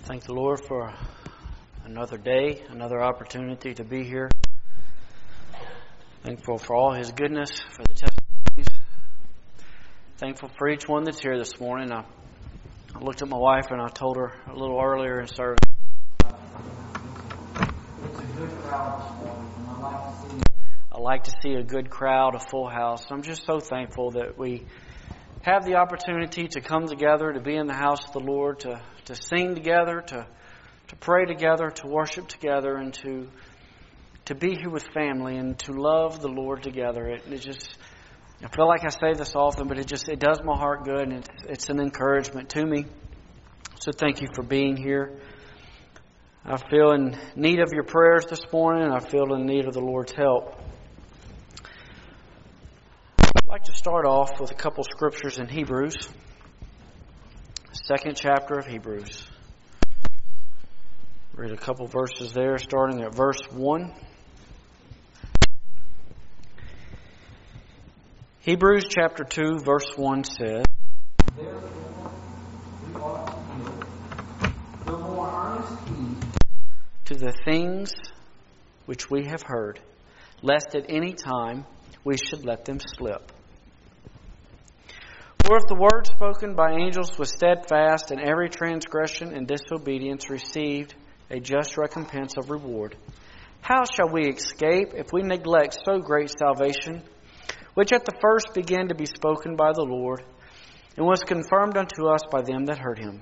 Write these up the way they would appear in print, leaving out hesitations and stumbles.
Thank the Lord for another day, another opportunity to be here. Thankful for all His goodness, for the testimonies. Thankful for each one that's here this morning. I looked at my wife and I told her a little earlier in service. It's a good crowd this morning. I like to see a good crowd, a full house. I'm just so thankful that we have the opportunity to come together, to be in the house of the Lord, to sing together, to pray together, to worship together, and to be here with family and to love the Lord together. I feel like I say this often, but it does my heart good, and it's an encouragement to me. So thank you for being here. I feel in need of your prayers this morning, and I feel in need of the Lord's help. I'd like to start off with a couple scriptures in Hebrews, second chapter of Hebrews. Read a couple verses there, starting at verse 1. Hebrews chapter 2, verse 1 says, "Therefore we ought to give the more earnest heed to the things which we have heard, lest at any time we should let them slip. For if the word spoken by angels was steadfast, and every transgression and disobedience received a just recompense of reward, how shall we escape if we neglect so great salvation, which at the first began to be spoken by the Lord, and was confirmed unto us by them that heard Him?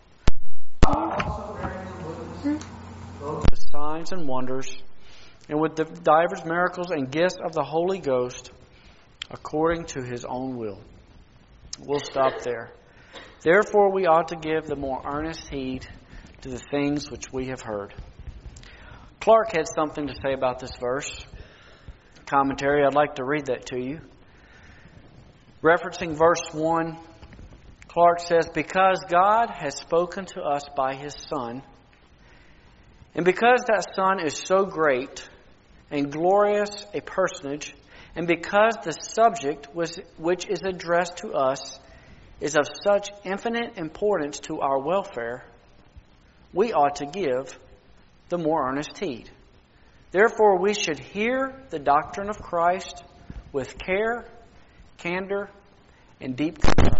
Also bearing them witness, both with signs and wonders, and with the divers miracles and gifts of the Holy Ghost, according to His own will." We'll stop there. Therefore we ought to give the more earnest heed to the things which we have heard. Clark had something to say about this verse. Commentary, I'd like to read that to you. Referencing verse 1, Clark says, "Because God has spoken to us by His Son, and because that Son is so great and glorious a personage, and because the subject which is addressed to us is of such infinite importance to our welfare, we ought to give the more earnest heed. Therefore we should hear the doctrine of Christ with care, candor, and deep concern,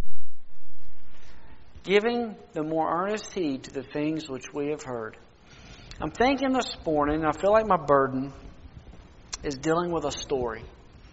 giving the more earnest heed to the things which we have heard." I'm thinking this morning, I feel like my burden is dealing with a story.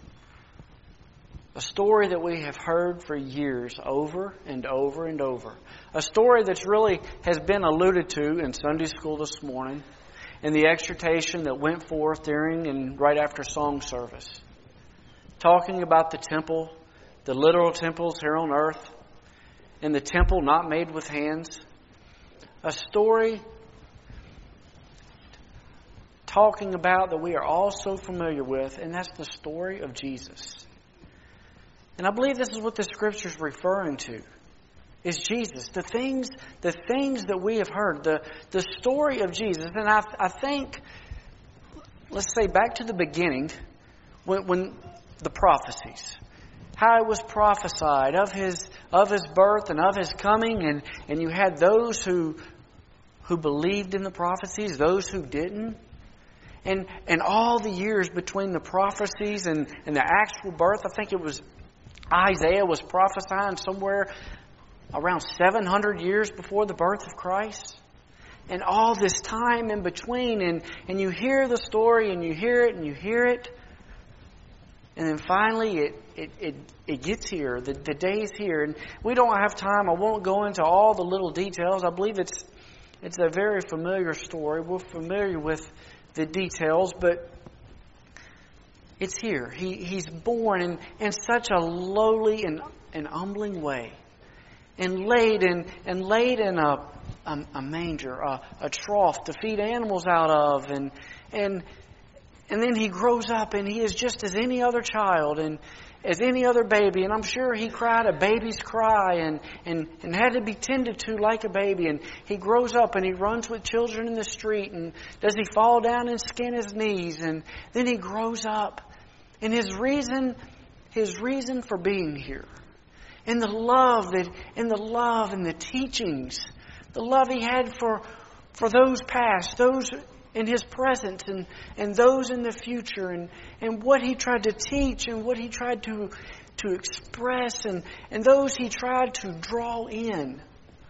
A story that we have heard for years, over and over and over. A story that's really has been alluded to in Sunday school this morning, in the exhortation that went forth during and right after song service. Talking about the temple, the literal temples here on earth, and the temple not made with hands. A story talking about that we are all so familiar with, and that's the story of Jesus. And I believe this is what the Scripture is referring to, is Jesus. The things that we have heard, the story of Jesus. And I think, let's say back to the beginning, when the prophecies, how it was prophesied of His birth and of His coming, and you had those who believed in the prophecies, those who didn't. And all the years between the prophecies and the actual birth, I think it was Isaiah was prophesying somewhere around 700 years before the birth of Christ. And all this time in between, and you hear the story, and you hear it, and you hear it. And then finally it gets here. The day is here. And we don't have time. I won't go into all the little details. I believe it's a very familiar story. We're familiar with the details, but it's here. He's born in such a lowly and humbling way, and laid in a manger, a trough to feed animals out of, and then He grows up, and He is just as any other child and as any other baby. And I'm sure He cried a baby's cry and had to be tended to like a baby. And He grows up and He runs with children in the street. And does He fall down and skin His knees? And then He grows up. And His reason for being here, and the love and the teachings the love He had for those past, those in His present, and those in the future, and what He tried to teach and what He tried to express, and those He tried to draw in.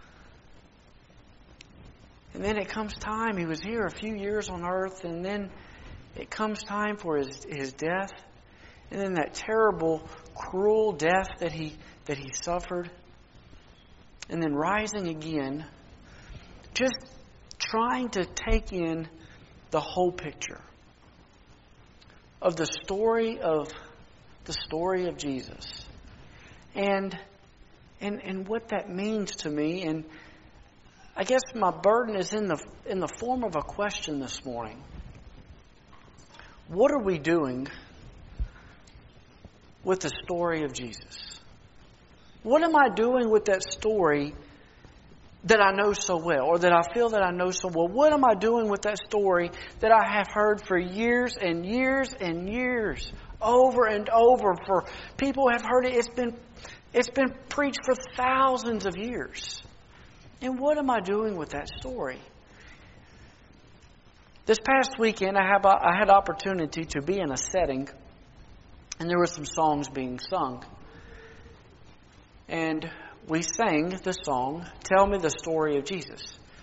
And then it comes time. He was here a few years on earth, and then it comes time for His death. And then that terrible, cruel death that He suffered. And then rising again. Just trying to take in the whole picture of the story of Jesus. And what that means to me. And I guess my burden is in the form of a question this morning. What are we doing with the story of Jesus? What am I doing with that story that I know so well, or that I feel that I know so well? What am I doing with that story that I have heard for years and years and years, over and over? For people have heard it. It's been preached for thousands of years. And what am I doing with that story? This past weekend, I had opportunity to be in a setting, and there were some songs being sung. And we sang the song, Tell Me the Story of Jesus.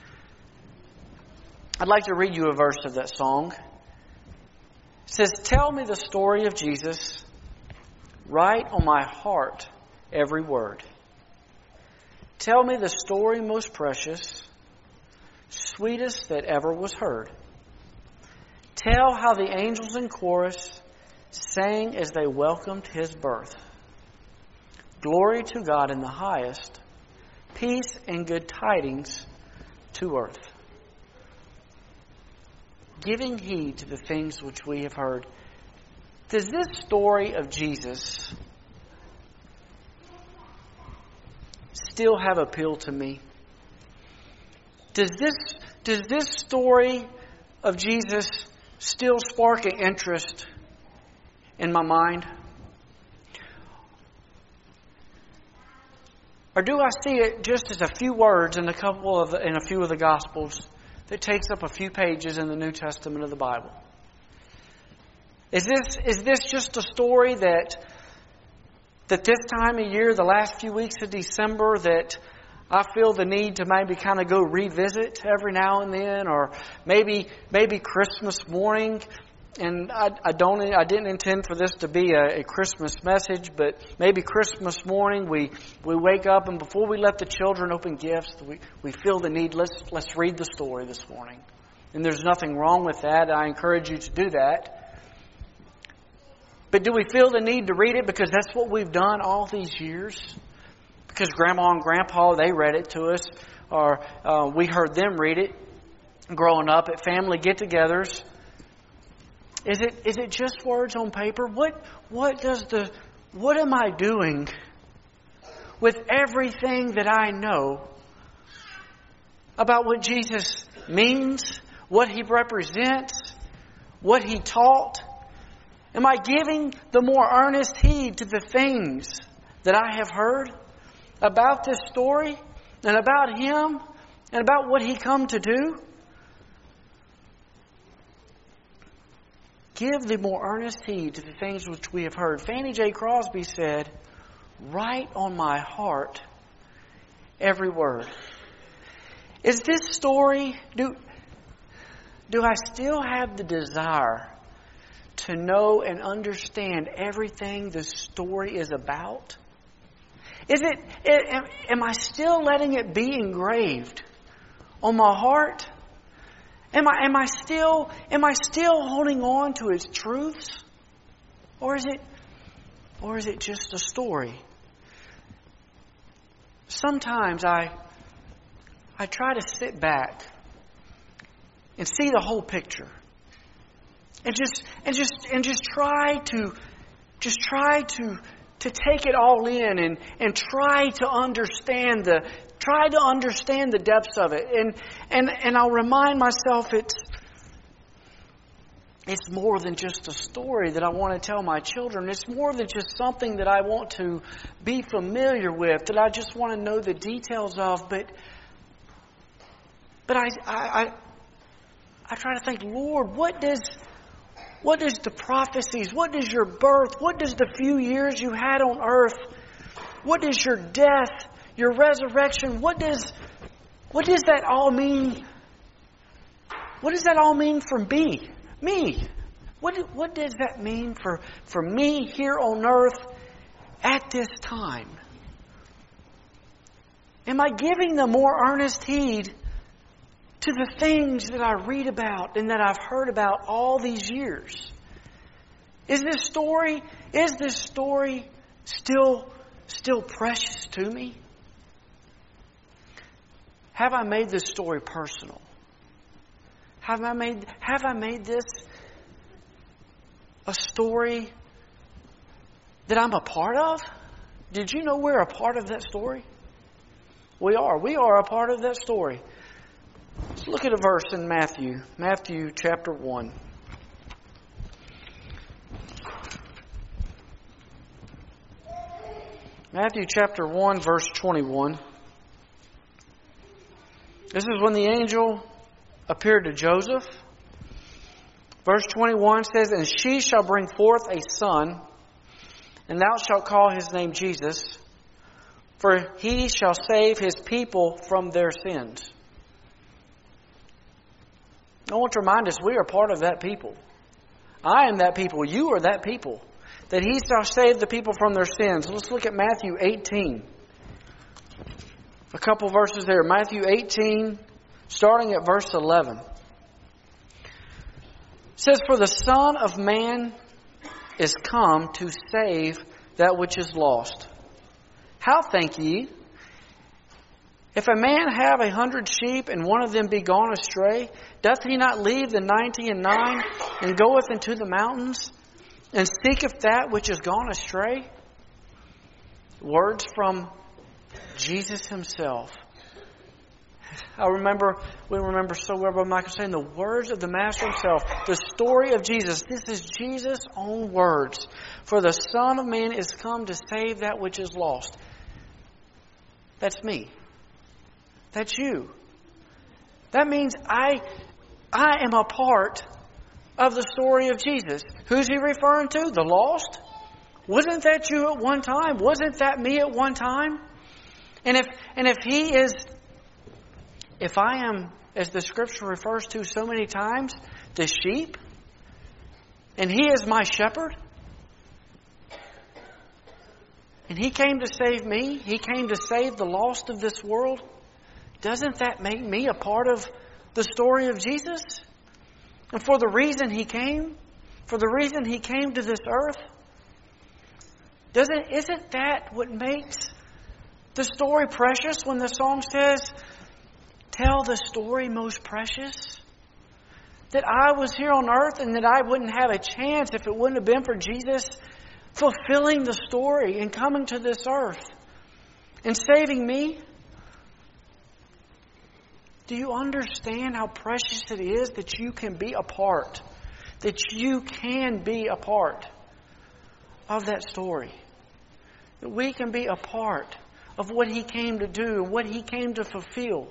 I'd like to read you a verse of that song. It says, Tell me the story of Jesus, write on my heart every word. Tell me the story most precious, sweetest that ever was heard. Tell how the angels in chorus sang as they welcomed His birth. Glory to God in the highest, peace and good tidings to earth. Giving heed to the things which we have heard. Does this story of Jesus still have appeal to me? Does this story of Jesus still spark an interest in my mind? Or do I see it just as a few words in a few of the Gospels that takes up a few pages in the New Testament of the Bible? Is this just a story that this time of year, the last few weeks of December, that I feel the need to maybe kind of go revisit every now and then, or maybe Christmas morning? And I didn't intend for this to be a Christmas message, but maybe Christmas morning we wake up, and before we let the children open gifts, we feel the need. Let's read the story this morning. And there's nothing wrong with that. I encourage you to do that. But do we feel the need to read it because that's what we've done all these years? Because Grandma and Grandpa, they read it to us, or we heard them read it growing up at family get-togethers. Is it just words on paper? What am I doing with everything that I know about what Jesus means, what He represents, what He taught? Am I giving the more earnest heed to the things that I have heard about this story and about Him and about what He come to do? Give the more earnest heed to the things which we have heard. Fanny J. Crosby said, write on my heart every word. Is this story, do I still have the desire to know and understand everything this story is about? Am I still letting it be engraved on my heart? Am I still holding on to its truths? Or is it just a story? Sometimes I try to sit back and see the whole picture. And just try to take it all in and try to understand the depths of it. And I'll remind myself it's more than just a story that I want to tell my children. It's more than just something that I want to be familiar with, that I just want to know the details of. But But I try to think, Lord, what does the prophecies, what does your birth, what does the few years you had on earth, what does your death, your resurrection, what does that all mean? What does that all mean for me? Me. What does that mean for me here on earth at this time? Am I giving the more earnest heed to the things that I read about and that I've heard about all these years? Is this story still precious to me? Have I made this story personal? Have I made this a story that I'm a part of? Did you know we're a part of that story? We are. We are a part of that story. Let's look at a verse in Matthew. Matthew chapter 1. Matthew chapter 1, verse 21. This is when the angel appeared to Joseph. Verse 21 says, "And she shall bring forth a son, and thou shalt call his name Jesus, for he shall save his people from their sins." I want to remind us, we are part of that people. I am that people. You are that people. That he shall save the people from their sins. Let's look at Matthew 18. A couple verses there. Matthew 18, starting at verse 11. It says, "For the Son of Man is come to save that which is lost. How think ye? If a man have 100 sheep, and one of them be gone astray, doth he not leave the 99 and goeth into the mountains, and seeketh that which is gone astray?" Words from Jesus himself. We remember so well Brother Michael saying the words of the Master himself. The story of Jesus. This is Jesus' own words. "For the Son of Man is come to save that which is lost." That's me. That's you. That means I am a part of the story of Jesus. Who's he referring to? The lost? Wasn't that you at one time? Wasn't that me at one time? And if I am, as the Scripture refers to so many times, the sheep, and he is my shepherd, and he came to save me, he came to save the lost of this world, doesn't that make me a part of the story of Jesus? And for the reason he came to this earth, isn't that what makes the story precious when the song says, "Tell the story most precious"? That I was here on earth and that I wouldn't have a chance if it wouldn't have been for Jesus fulfilling the story and coming to this earth and saving me. Do you understand how precious it is that you can be a part? That you can be a part of that story. That we can be a part of what he came to do and what he came to fulfill.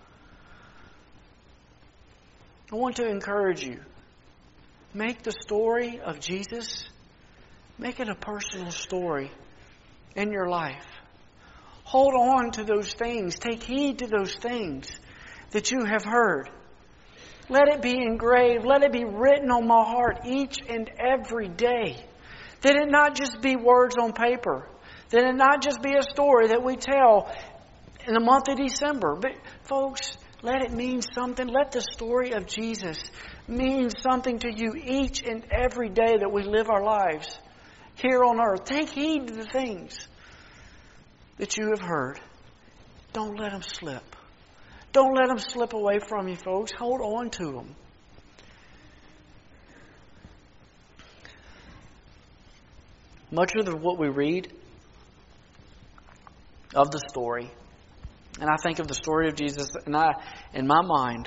I want to encourage you. Make the story of Jesus, make it a personal story in your life. Hold on to those things. Take heed to those things that you have heard. Let it be engraved. Let it be written on my heart each and every day. That it not just be words on paper. That it not just be a story that we tell in the month of December. But folks, let it mean something. Let the story of Jesus mean something to you each and every day that we live our lives here on earth. Take heed to the things that you have heard. Don't let them slip. Don't let them slip away from you, folks. Hold on to them. Much of what we read of the story, and I think of the story of Jesus, and in my mind,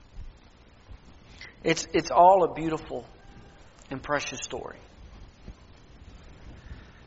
it's all a beautiful and precious story.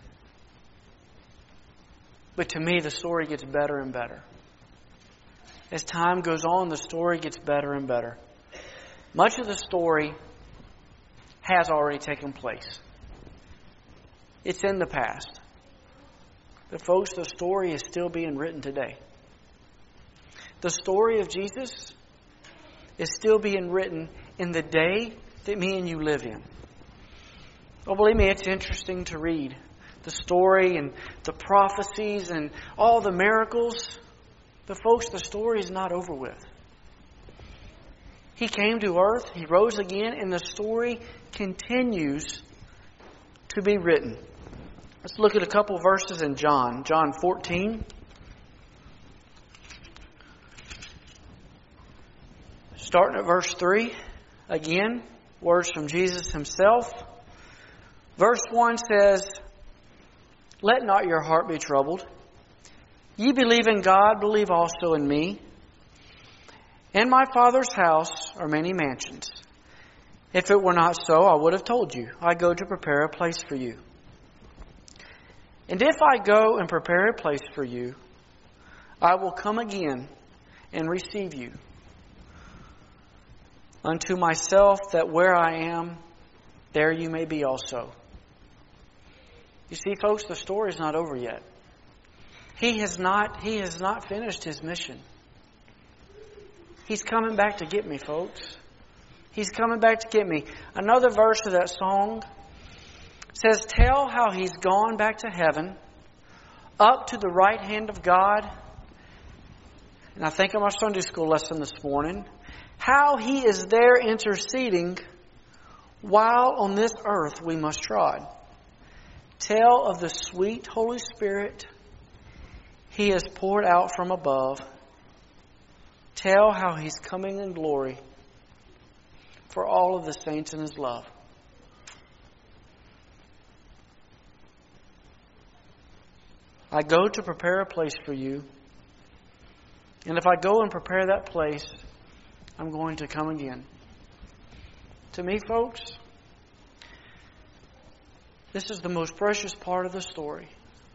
But to me, the story gets better and better as time goes on, the story gets better and better. Much of the story has already taken place. It's in the past. But folks, the story is still being written today. The story of Jesus is still being written in the day that me and you live in. Well, believe me, it's interesting to read the story and the prophecies and all the miracles. But folks, the story is not over with. He came to earth, He rose again, and the story continues to be written. Let's look at a couple verses in John. John 14. Starting at verse 3. Again, words from Jesus Himself. Verse 1 says, "Let not your heart be troubled. Ye believe in God, believe also in me. In my Father's house are many mansions. If it were not so, I would have told you. I go to prepare a place for you. And if I go and prepare a place for you, I will come again and receive you unto myself, that where I am, there you may be also." You see, folks, the story is not over yet. He has not finished His mission. He's coming back to get me, folks. He's coming back to get me. Another verse of that song says, "Tell how He's gone back to heaven, up to the right hand of God." And I think of our Sunday school lesson this morning. How He is there interceding while on this earth we must trod. Tell of the sweet Holy Spirit He has poured out from above. Tell how He's coming in glory for all of the saints in His love. I go to prepare a place for you. And if I go and prepare that place, I'm going to come again. To me, folks, this is the most precious part of the story.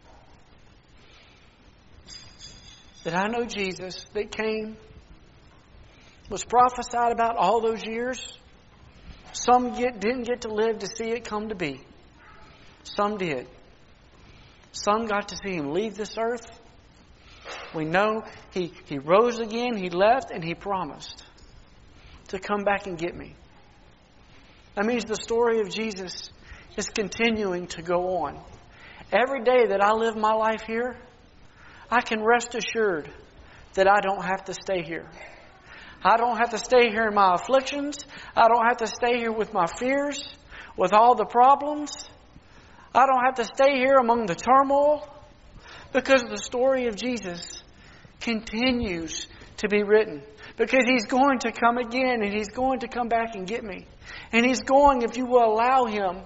That I know Jesus that came, was prophesied about all those years. Some didn't get to live to see it come to be. Some did. Some got to see Him leave this earth. We know He rose again, He left, and He promised to come back and get me. That means the story of Jesus is continuing to go on. Every day that I live my life here, I can rest assured that I don't have to stay here. I don't have to stay here in my afflictions. I don't have to stay here with my fears, with all the problems. I don't have to stay here among the turmoil, because the story of Jesus continues to be written. Because He's going to come again, and He's going to come back and get me. And He's going, if you will allow Him,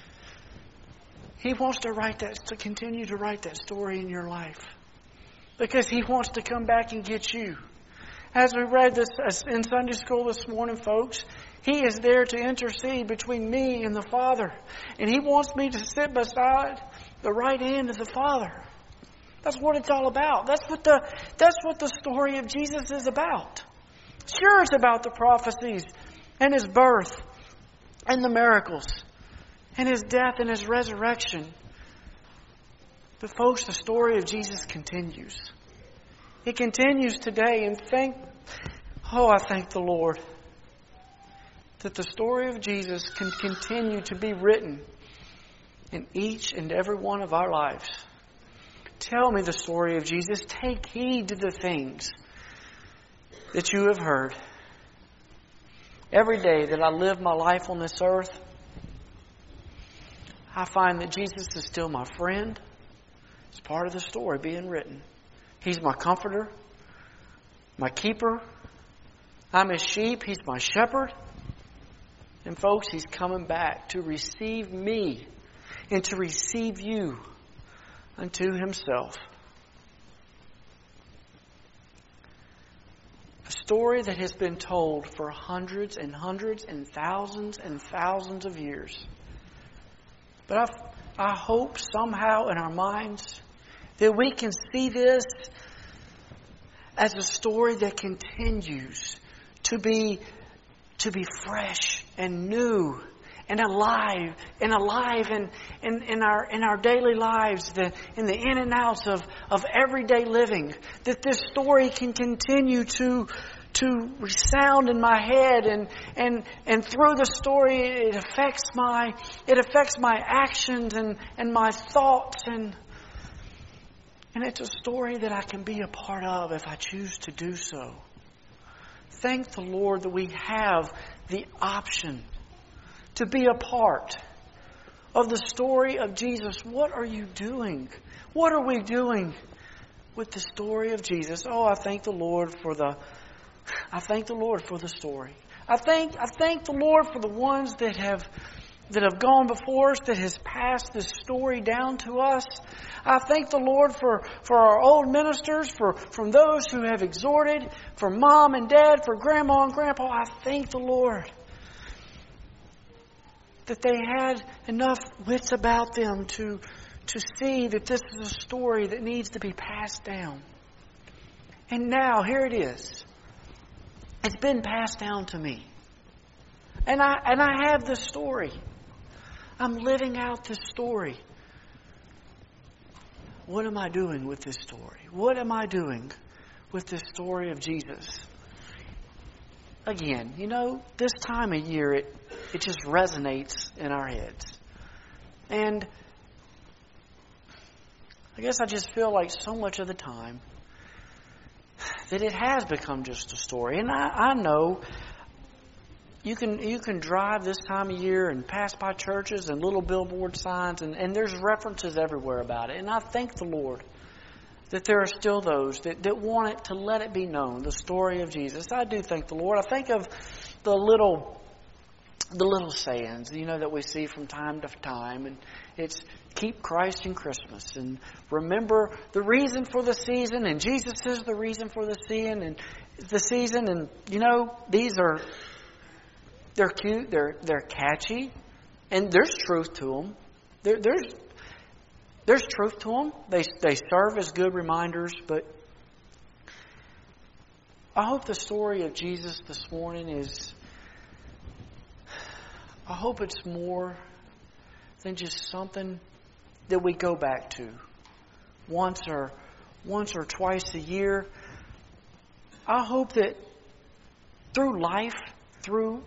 He wants to continue to write that story in your life. Because He wants to come back and get you. As we read this in Sunday school this morning, folks, He is there to intercede between me and the Father. And He wants me to sit beside the right hand of the Father. That's what it's all about. That's what the story of Jesus is about. Sure, it's about the prophecies and His birth and the miracles and His death and His resurrection. But folks, the story of Jesus continues. It continues today, and I thank the Lord that the story of Jesus can continue to be written in each and every one of our lives. Tell me the story of Jesus. Take heed to the things that you have heard. Every day that I live my life on this earth, I find that Jesus is still my friend. It's part of the story being written. He's my comforter, my keeper. I'm His sheep. He's my shepherd. And folks, He's coming back to receive me and to receive you unto Himself. A story that has been told for hundreds and hundreds and thousands of years. But I hope somehow in our minds that we can see this as a story that continues to be fresh and new and alive in our daily lives, in the in and outs of everyday living, that this story can continue to resound in my head, and through the story it affects my actions and my thoughts, and it's a story that I can be a part of if I choose to do so. Thank the Lord that we have the option to be a part of the story of Jesus. What are you doing? What are we doing with the story of Jesus? Oh, I thank the Lord for the story. I thank the Lord for the ones that have gone before us, that has passed this story down to us. I thank the Lord for our old ministers, from those who have exhorted, for Mom and Dad, for Grandma and Grandpa. I thank the Lord that they had enough wits about them to see that this is a story that needs to be passed down. And now, here it is. It's been passed down to me. And I have this story. I'm living out this story. What am I doing with this story? What am I doing with this story of Jesus? Again, this time of year, it just resonates in our heads. And I guess I just feel like so much of the time that it has become just a story. And I know you can drive this time of year and pass by churches and little billboard signs, and there's references everywhere about it. And I thank the Lord that there are still those that want it to let it be known, the story of Jesus. I do thank the Lord. I think of the little sayings, that we see from time to time. And it's keep Christ in Christmas, and remember the reason for the season, and Jesus is the reason for the season. And they're cute, they're catchy, and there's truth to them. There's truth to them. They serve as good reminders, but I hope the story of Jesus this morning I hope it's more than just something that we go back to once or twice a year. I hope that through life, through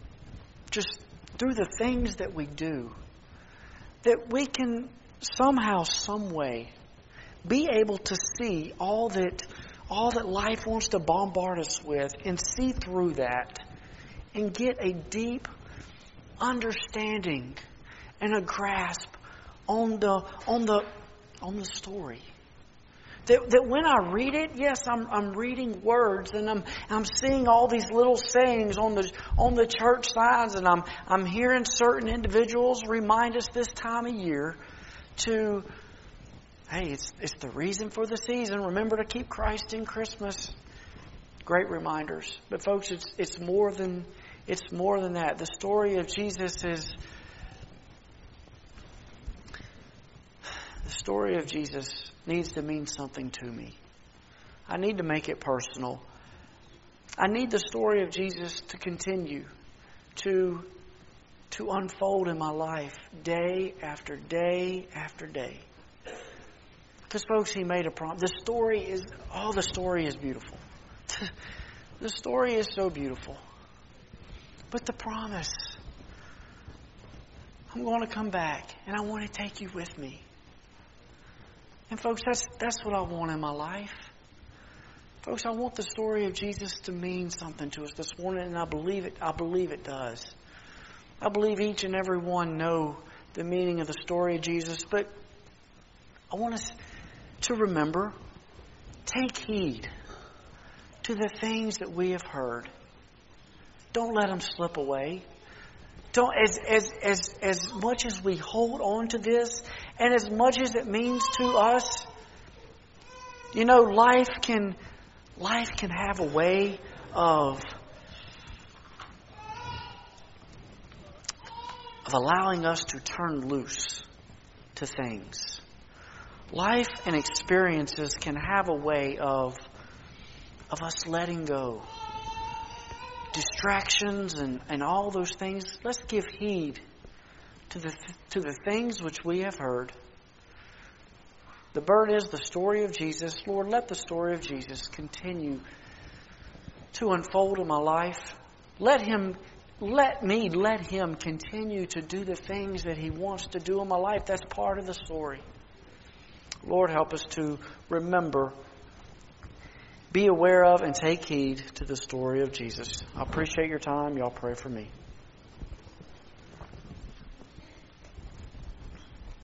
the things that we do, that we can somehow, some way, be able to see all that life wants to bombard us with, and see through that, and get a deep understanding and a grasp on the story. That when I read it, yes, I'm reading words, and I'm seeing all these little sayings on the church signs, and I'm hearing certain individuals remind us this time of year to, hey, it's the reason for the season. Remember to keep Christ in Christmas. Great reminders. But folks, it's more than that. The story of Jesus needs to mean something to me. I need to make it personal. I need the story of Jesus to continue to unfold in my life day after day after day. Because folks, He made a promise. The story is beautiful. The story is so beautiful. But the promise, I'm going to come back, and I want to take you with me. And folks, that's what I want in my life. Folks, I want the story of Jesus to mean something to us this morning, and I believe it does. I believe each and every one know the meaning of the story of Jesus, but I want us to remember, take heed to the things that we have heard. Don't let them slip away. Don't, as much as we hold on to this, and as much as it means to us, life can have a way of allowing us to turn loose to things. Life and experiences can have a way of of us letting go. Distractions and all those things. Let's give heed to the things which we have heard. The burden is the story of Jesus. Lord, let the story of Jesus continue to unfold in my life. Let Him continue to do the things that He wants to do in my life. That's part of the story. Lord, help us to remember, be aware of, and take heed to the story of Jesus. I appreciate your time. Y'all pray for me.